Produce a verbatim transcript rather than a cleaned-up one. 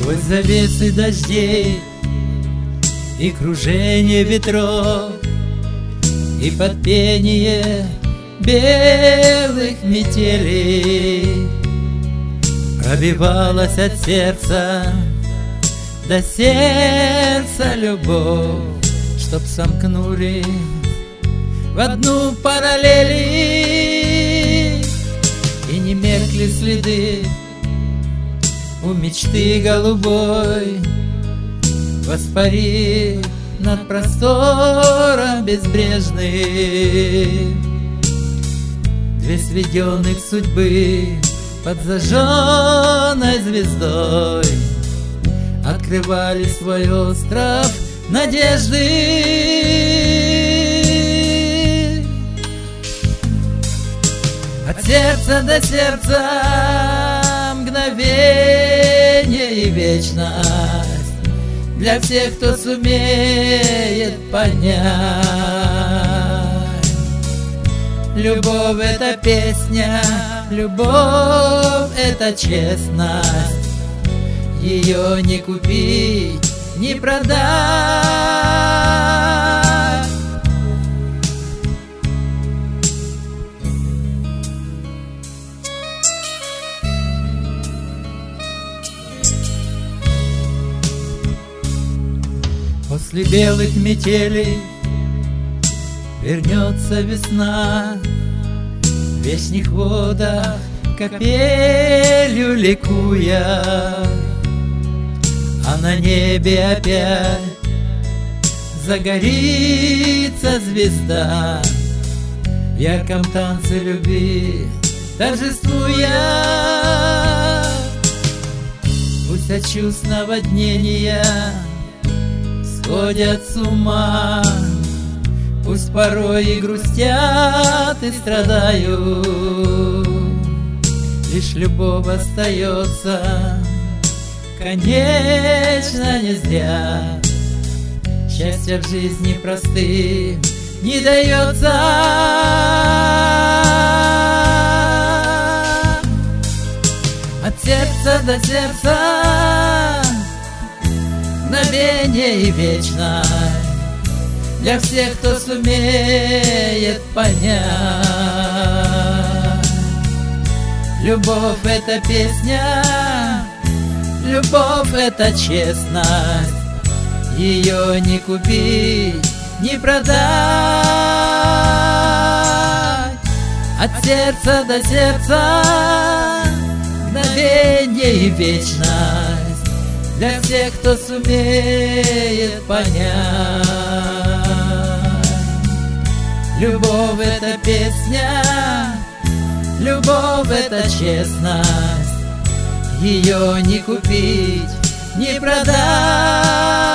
Сквозь завесы дождей и кружение ветров, и под пение белых метелей пробивалась от сердца до сердца любовь, чтоб сомкнули в одну параллели и не меркли следы у мечты голубой, воспари над простором безбрежным. Две сведенных судьбы под зажженной звездой открывали свой остров надежды. От сердца до сердца мгновение и вечность для всех, кто сумеет понять. Любовь — это песня, любовь — это честность. Ее не купить, не продать. После белых метелей вернется весна, в вечных водах капелью ликуя, а на небе опять загорится звезда в ярком танце любви торжествуя. Пусть от чувств наводнения сходят с ума, пусть порой и грустят, и страдают, лишь любовь остается, конечно, не зря. Счастье в жизни простым не дается. От сердца до сердца мгновение и вечность для всех, кто сумеет понять. Любовь — это песня, любовь — это честность. Ее не купить, не продать. От сердца до сердца мгновение и вечность для всех, кто сумеет понять. Любовь — это песня, любовь — это честность. Ее не купить, не продать.